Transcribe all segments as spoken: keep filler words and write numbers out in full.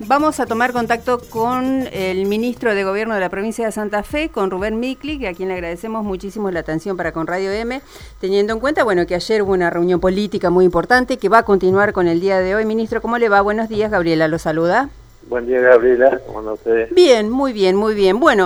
vamos a tomar contacto con el ministro de Gobierno de la provincia de Santa Fe, con Rubén Micli, a quien le agradecemos muchísimo la atención para con Radio M, teniendo en cuenta, bueno, que ayer hubo una reunión política muy importante que va a continuar con el día de hoy. Ministro, ¿cómo le va? Buenos días, Gabriela lo saluda. Buen día, Gabriela, ¿cómo andan ustedes? Bien, muy bien, muy bien. Bueno,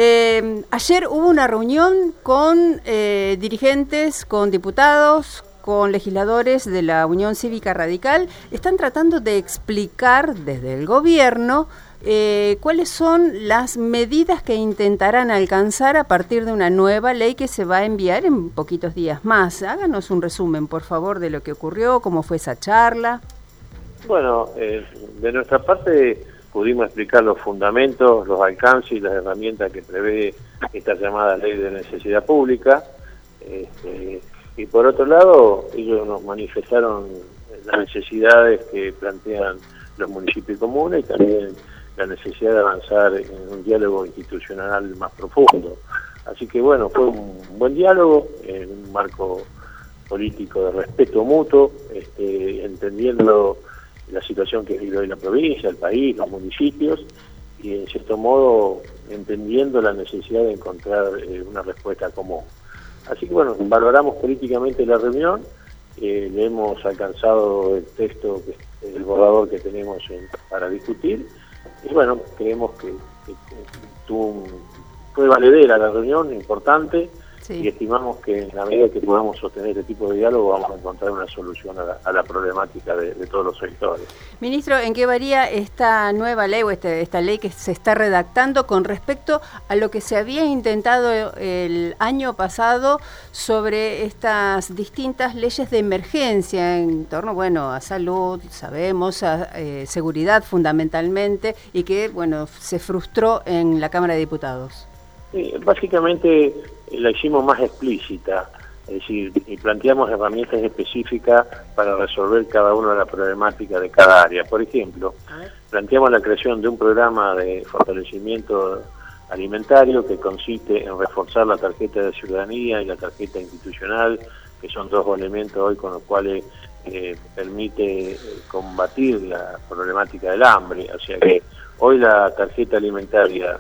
eh, ayer hubo una reunión con eh, dirigentes, con diputados, con legisladores de la Unión Cívica Radical. Están tratando de explicar desde el gobierno eh, cuáles son las medidas que intentarán alcanzar a partir de una nueva ley que se va a enviar en poquitos días más. Háganos un resumen, por favor, de lo que ocurrió, cómo fue esa charla. Bueno, eh, de nuestra parte pudimos explicar los fundamentos, los alcances y las herramientas que prevé esta llamada Ley de Necesidad Pública. Este, y por otro lado, ellos nos manifestaron las necesidades que plantean los municipios comunes y también la necesidad de avanzar en un diálogo institucional más profundo. Así que bueno, fue un buen diálogo en un marco político de respeto mutuo, este, entendiendo la situación que vive hoy la provincia, el país, los municipios, y en cierto modo entendiendo la necesidad de encontrar eh, una respuesta común. Así que bueno, valoramos políticamente la reunión, eh, le hemos alcanzado el texto, que, el borrador que tenemos en, para discutir, y bueno, creemos que, que, que tuvo un, fue valedera la reunión, importante. Sí. Y estimamos que en la medida que podamos sostener este tipo de diálogo vamos a encontrar una solución a la, a la problemática de, de todos los sectores. Ministro, ¿en qué varía esta nueva ley o este, esta ley que se está redactando con respecto a lo que se había intentado el año pasado sobre estas distintas leyes de emergencia en torno, bueno, a salud, sabemos, a eh, seguridad fundamentalmente, y que, bueno, se frustró en la Cámara de Diputados? Sí, básicamente la hicimos más explícita, es decir, y planteamos herramientas específicas para resolver cada una de las problemáticas de cada área. Por ejemplo, planteamos la creación de un programa de fortalecimiento alimentario que consiste en reforzar la tarjeta de ciudadanía y la tarjeta institucional, que son dos elementos hoy con los cuales eh, permite combatir la problemática del hambre. O sea que hoy la tarjeta alimentaria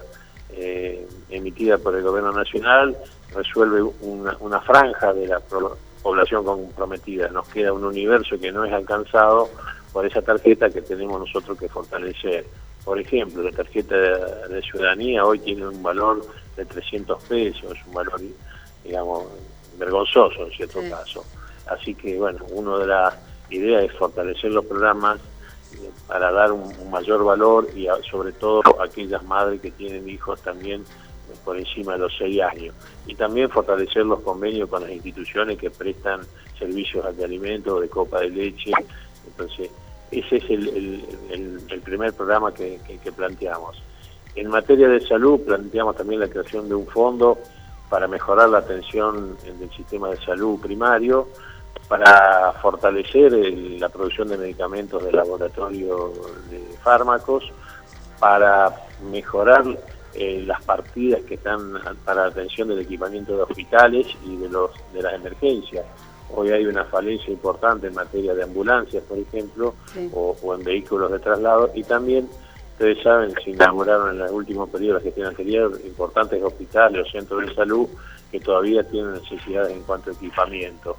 Eh, emitida por el Gobierno Nacional resuelve una, una franja de la pro, población comprometida. Nos queda un universo que no es alcanzado por esa tarjeta que tenemos nosotros que fortalecer. Por ejemplo, la tarjeta de, de ciudadanía hoy tiene un valor de trescientos pesos, un valor, digamos, vergonzoso en cierto sí. caso. Así que, bueno, una de las ideas es fortalecer los programas para dar un, un mayor valor y a, sobre todo a aquellas madres que tienen hijos también eh, por encima de los seis años. Y también fortalecer los convenios con las instituciones que prestan servicios de alimentos o de copa de leche. Entonces, ese es el, el, el, el primer programa que, que, que planteamos. En materia de salud, planteamos también la creación de un fondo para mejorar la atención en el sistema de salud primario, para fortalecer el, la producción de medicamentos de laboratorio de fármacos, para mejorar eh, las partidas que están para atención del equipamiento de hospitales y de los de las emergencias. Hoy hay una falencia importante en materia de ambulancias, por ejemplo, sí. o, o en vehículos de traslado, y también, ustedes saben, se inauguraron en el último periodo de la gestión anterior importantes hospitales o centros de salud que todavía tienen necesidades en cuanto a equipamiento.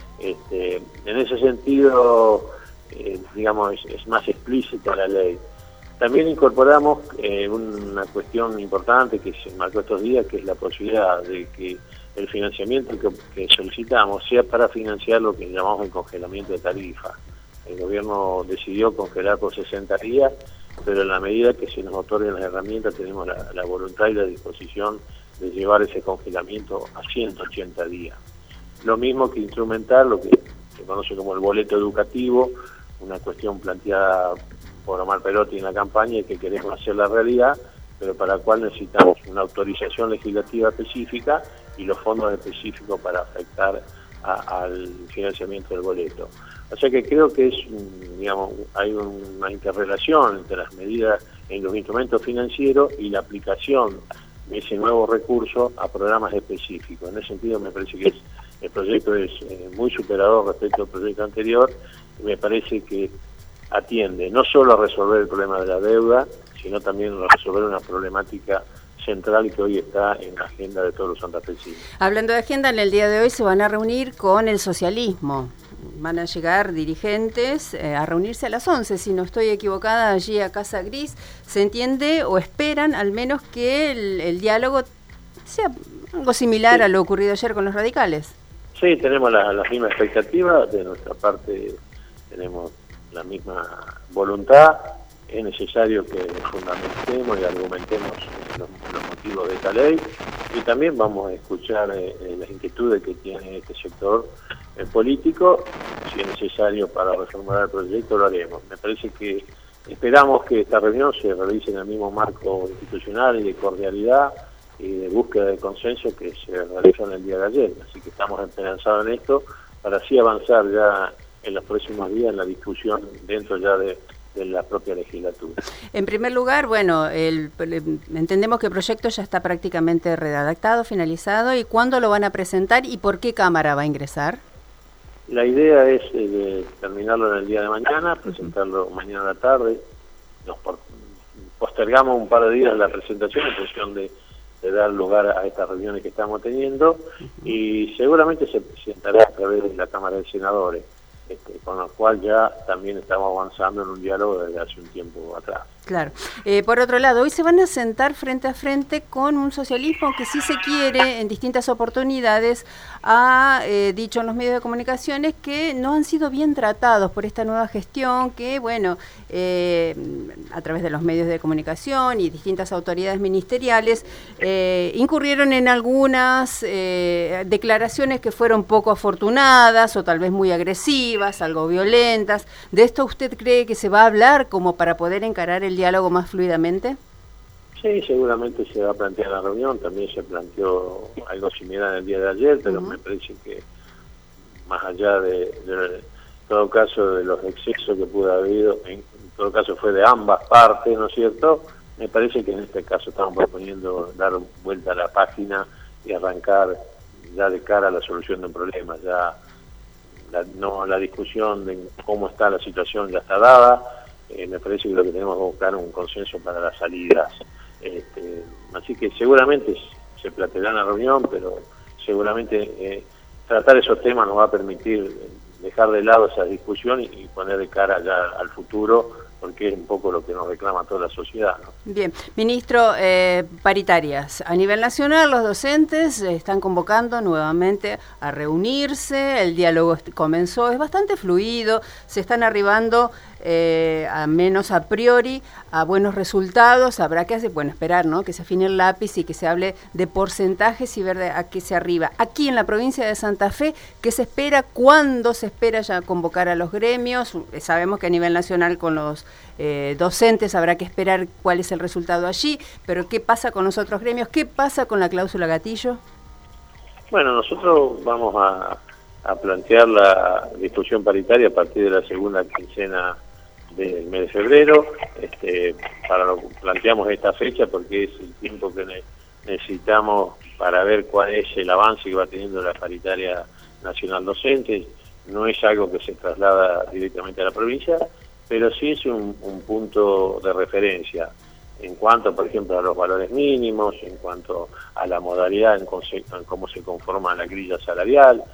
Este, en ese sentido, eh, digamos, es, es más explícita la ley. También incorporamos eh, una cuestión importante que se marcó estos días, que es la posibilidad de que el financiamiento que, que solicitamos sea para financiar lo que llamamos el congelamiento de tarifa. El gobierno decidió congelar por sesenta días, pero en la medida que se nos otorguen las herramientas tenemos la, la voluntad y la disposición de llevar ese congelamiento a ciento ochenta días. Lo mismo que instrumentar lo que se conoce como el boleto educativo, una cuestión planteada por Omar Perotti en la campaña y que queremos hacer la realidad, pero para la cual necesitamos una autorización legislativa específica y los fondos específicos para afectar a, al financiamiento del boleto. O sea que creo que es, digamos, hay una interrelación entre las medidas en los instrumentos financieros y la aplicación de ese nuevo recurso a programas específicos. En ese sentido me parece que es el proyecto es eh, muy superador respecto al proyecto anterior, y me parece que atiende no solo a resolver el problema de la deuda, sino también a resolver una problemática central que hoy está en la agenda de todos los santafesinos. Hablando de agenda, en el día de hoy se van a reunir con el socialismo. Van a llegar dirigentes eh, a reunirse a las once, si no estoy equivocada, allí a Casa Gris. ¿Se entiende o esperan al menos que el, el diálogo sea algo similar sí. a lo ocurrido ayer con los radicales? Sí, tenemos la, la misma expectativa, de nuestra parte tenemos la misma voluntad. Es necesario que fundamentemos y argumentemos los, los motivos de esta ley, y también vamos a escuchar eh, las inquietudes que tiene este sector eh, político. Si es necesario para reformar el proyecto, lo haremos. Me parece que esperamos que esta reunión se realice en el mismo marco institucional y de cordialidad y de búsqueda de consenso que se realizó en el día de ayer. Así que estamos esperanzados en esto para así avanzar ya en los próximos días en la discusión dentro ya de de la propia legislatura. En primer lugar, bueno, el, el, entendemos que el proyecto ya está prácticamente redactado, finalizado, ¿y cuándo lo van a presentar y por qué Cámara va a ingresar? La idea es eh, terminarlo en el día de mañana, presentarlo uh-huh. mañana a la tarde. Nos por, postergamos un par de días la presentación en función de, de dar lugar a estas reuniones que estamos teniendo, uh-huh. y seguramente se presentará a través de la Cámara de Senadores. Este, con lo cual ya también estamos avanzando en un diálogo desde hace un tiempo atrás. Claro. Eh, por otro lado, hoy se van a sentar frente a frente con un socialismo que sí se quiere, en distintas oportunidades, ha eh, dicho en los medios de comunicaciones que no han sido bien tratados por esta nueva gestión, que, bueno, eh, a través de los medios de comunicación y distintas autoridades ministeriales, eh, incurrieron en algunas eh, declaraciones que fueron poco afortunadas o tal vez muy agresivas, algo violentas. ¿De esto usted cree que se va a hablar como para poder encarar el diálogo más fluidamente? Sí, seguramente se va a plantear la reunión. También se planteó algo similar el día de ayer, pero uh-huh. me parece que más allá de, de, en todo caso, de los excesos que pudo haber habido, en, en todo caso fue de ambas partes, ¿no es cierto? Me parece que en este caso estamos proponiendo dar vuelta a la página y arrancar ya de cara a la solución de un problema. Ya la, no, la discusión de cómo está la situación ya está dada. Eh, me parece que lo que tenemos que buscar es un consenso para las salidas. Este, así que seguramente se planteará en la reunión, pero seguramente eh, tratar esos temas nos va a permitir dejar de lado esa discusión y, y poner de cara ya al futuro, porque es un poco lo que nos reclama toda la sociedad, ¿no? Bien, ministro, eh, paritarias. A nivel nacional, los docentes están convocando nuevamente a reunirse, el diálogo comenzó, es bastante fluido, se están arribando, eh, a menos a priori, a buenos resultados. Habrá que hacer, bueno, esperar, ¿no?, que se afine el lápiz y que se hable de porcentajes y ver de a qué se arriba. Aquí en la provincia de Santa Fe, ¿qué se espera? ¿Cuándo se espera ya convocar a los gremios? Sabemos que a nivel nacional con los eh, docentes habrá que esperar cuál es el resultado allí, pero ¿qué pasa con los otros gremios? ¿Qué pasa con la cláusula gatillo? Bueno, nosotros vamos a, a plantear la discusión paritaria a partir de la segunda quincena del mes de febrero. Este, para lo planteamos esta fecha porque es el tiempo que ne necesitamos para ver cuál es el avance que va teniendo la paritaria nacional docente. No es algo que se traslada directamente a la provincia, pero sí es un, un punto de referencia en cuanto, por ejemplo, a los valores mínimos, en cuanto a la modalidad en, en cómo se conforma la grilla salarial,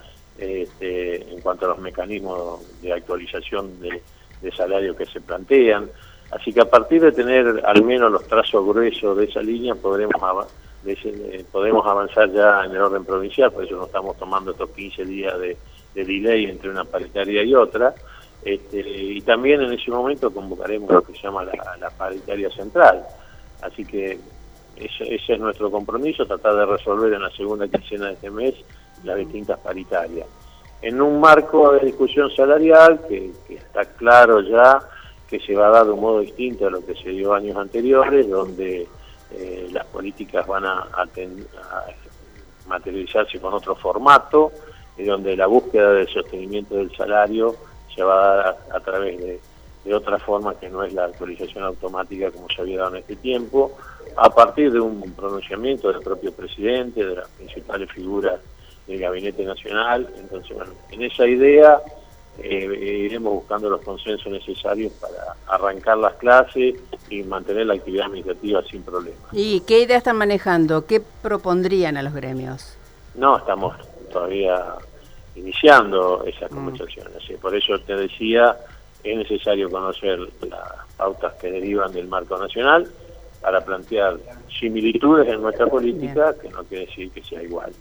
este, en cuanto a los mecanismos de actualización de, de salario que se plantean. Así que a partir de tener al menos los trazos gruesos de esa línea, podremos, av de ese, eh, podemos avanzar ya en el orden provincial. Por eso no estamos tomando estos quince días de, de delay entre una paritaria y otra. Este, y también en ese momento convocaremos lo que se llama la, la paritaria central. Así que ese, ese es nuestro compromiso, tratar de resolver en la segunda quincena de este mes las distintas paritarias. En un marco de discusión salarial que, que está claro ya que se va a dar de un modo distinto a lo que se dio años anteriores, donde eh, las políticas van a, a, ten, a materializarse con otro formato, y donde la búsqueda del sostenimiento del salario se va a dar a, a través de, de otra forma que no es la actualización automática como se había dado en este tiempo, a partir de un pronunciamiento del propio presidente, de las principales figuras del Gabinete Nacional. Entonces, bueno, en esa idea eh, iremos buscando los consensos necesarios para arrancar las clases y mantener la actividad administrativa sin problemas. ¿Y qué idea están manejando? ¿Qué propondrían a los gremios? No, estamos todavía iniciando esas conversaciones. Mm. Por eso te decía, es necesario conocer las pautas que derivan del marco nacional para plantear similitudes en nuestra política, bien, que no quiere decir que sea igual.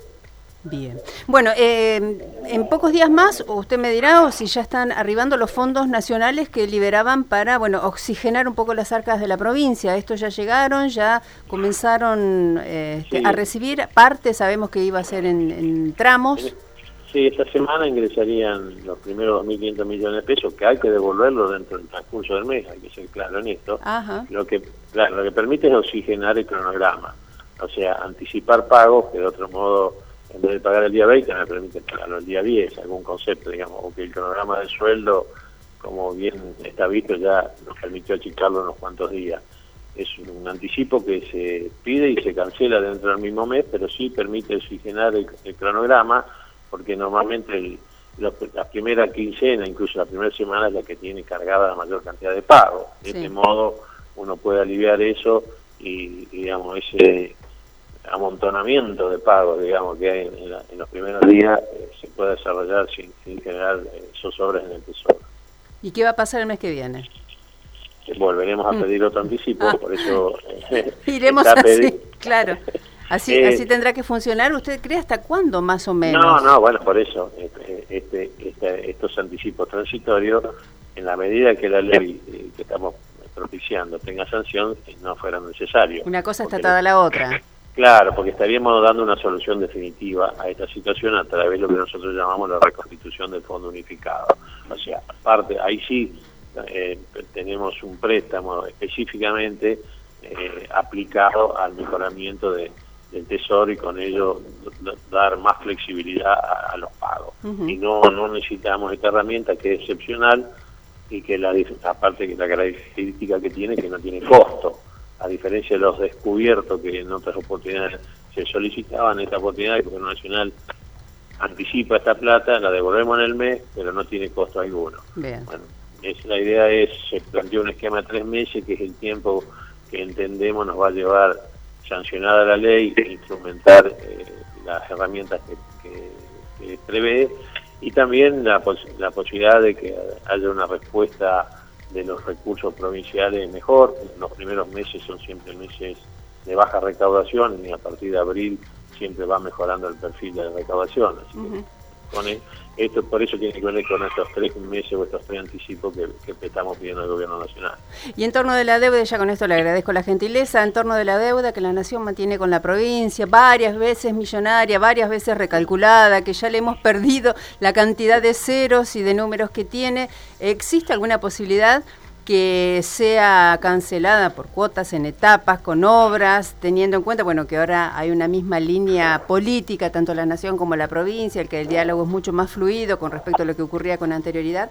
Bien. Bueno, eh, en pocos días más, usted me dirá, o si ya están arribando los fondos nacionales que liberaban para, bueno, oxigenar un poco las arcas de la provincia. Estos ya llegaron, ya comenzaron eh, sí. a recibir parte, sabemos que iba a ser en, en tramos. Sí, esta semana ingresarían los primeros dos mil quinientos millones de pesos, que hay que devolverlo dentro del transcurso del mes, hay que ser claro en esto. Ajá. Lo que claro, lo que permite es oxigenar el cronograma, o sea, anticipar pagos que de otro modo, en vez de pagar el día veinte, me permite pagarlo el día diez, algún concepto, digamos, o que el cronograma del sueldo, como bien está visto, ya nos permitió achicarlo unos cuantos días. Es un anticipo que se pide y se cancela dentro del mismo mes, pero sí permite oxigenar el, el cronograma, porque normalmente el, los, la primera quincena, incluso la primera semana, es la que tiene cargada la mayor cantidad de pagos. De sí. este modo uno puede aliviar eso y, digamos, ese amontonamiento de pagos, digamos, que hay en, la, en los primeros días, eh, se puede desarrollar sin, sin generar eh, zozobras en el Tesoro. ¿Y qué va a pasar el mes que viene? Eh, volveremos a pedir otro anticipo, ah. por eso... Eh, iremos así, pedir... claro. Así, eh, así tendrá que funcionar. ¿Usted cree hasta cuándo, más o menos? No, no, bueno, por eso, este, este, este, estos anticipos transitorios, en la medida que la ley eh, que estamos propiciando tenga sanción, eh, no fueran necesarios. Una cosa está atada a la otra. Claro, porque estaríamos dando una solución definitiva a esta situación a través de lo que nosotros llamamos la reconstitución del Fondo Unificado. O sea, aparte, ahí sí eh, tenemos un préstamo específicamente eh, aplicado al mejoramiento de del Tesoro y con ello dar más flexibilidad a, a los pagos. Uh-huh. Y no no necesitamos esta herramienta que es excepcional y que la aparte que la característica que tiene que no tiene costo, a diferencia de los descubiertos que en otras oportunidades se solicitaban. Esta oportunidad el Gobierno Nacional anticipa esta plata, la devolvemos en el mes, pero no tiene costo alguno. Bien. Bueno, es, la idea es, se planteó un esquema de tres meses, que es el tiempo que entendemos nos va a llevar sancionada la ley e instrumentar eh, las herramientas que, que, que prevé, y también la, pos la posibilidad de que haya una respuesta de los recursos provinciales mejor. Los primeros meses son siempre meses de baja recaudación y a partir de abril siempre va mejorando el perfil de la recaudación. Así uh-huh. que con el, esto por eso tiene que ver con estos tres meses o estos tres anticipos que, que estamos pidiendo al Gobierno Nacional. Y en torno de la deuda, ya con esto le agradezco la gentileza, en torno de la deuda que la Nación mantiene con la provincia, varias veces millonaria, varias veces recalculada, que ya le hemos perdido la cantidad de ceros y de números que tiene, ¿existe alguna posibilidad que sea cancelada por cuotas en etapas, con obras, teniendo en cuenta, bueno, que ahora hay una misma línea política, tanto la Nación como la provincia, el que el diálogo es mucho más fluido con respecto a lo que ocurría con anterioridad?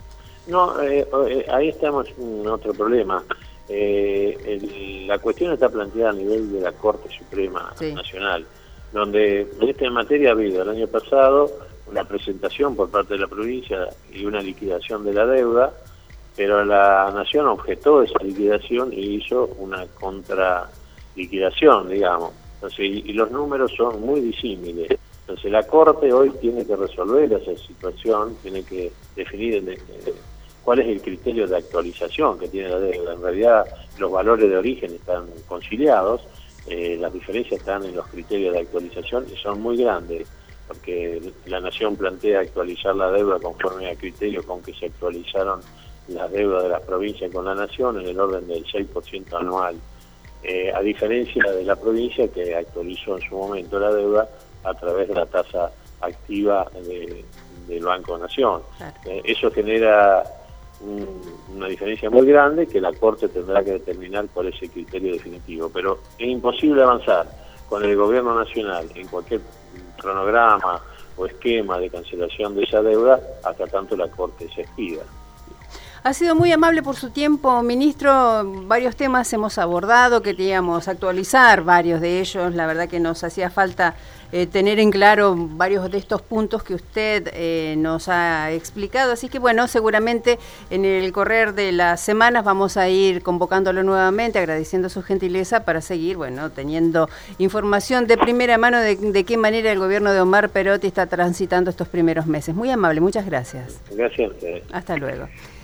No, eh, eh, ahí estamos en otro problema. Eh, el, la cuestión está planteada a nivel de la Corte Suprema sí. Nacional, donde en esta materia ha habido el año pasado una presentación por parte de la provincia y una liquidación de la deuda, pero la Nación objetó esa liquidación y hizo una contraliquidación, digamos. Entonces, y, y los números son muy disímiles. Entonces, la Corte hoy tiene que resolver esa situación, tiene que definir el, eh, cuál es el criterio de actualización que tiene la deuda. En realidad, los valores de origen están conciliados, eh, las diferencias están en los criterios de actualización y son muy grandes, porque la Nación plantea actualizar la deuda conforme al criterio con que se actualizaron las deudas de las provincias con la Nación en el orden del seis por ciento anual, eh, a diferencia de la provincia que actualizó en su momento la deuda a través de la tasa activa de, del Banco Nación. Claro. Eh, eso genera un, una diferencia muy grande que la Corte tendrá que determinar cuál es el criterio definitivo, pero es imposible avanzar con el Gobierno Nacional en cualquier cronograma o esquema de cancelación de esa deuda hasta tanto la Corte se expida. Ha sido muy amable por su tiempo, ministro. Varios temas hemos abordado, queríamos actualizar varios de ellos. La verdad que nos hacía falta eh, tener en claro varios de estos puntos que usted eh, nos ha explicado. Así que bueno, seguramente en el correr de las semanas vamos a ir convocándolo nuevamente, agradeciendo su gentileza para seguir, bueno, teniendo información de primera mano de, de qué manera el gobierno de Omar Perotti está transitando estos primeros meses. Muy amable, muchas gracias. Gracias a ustedes. Hasta luego.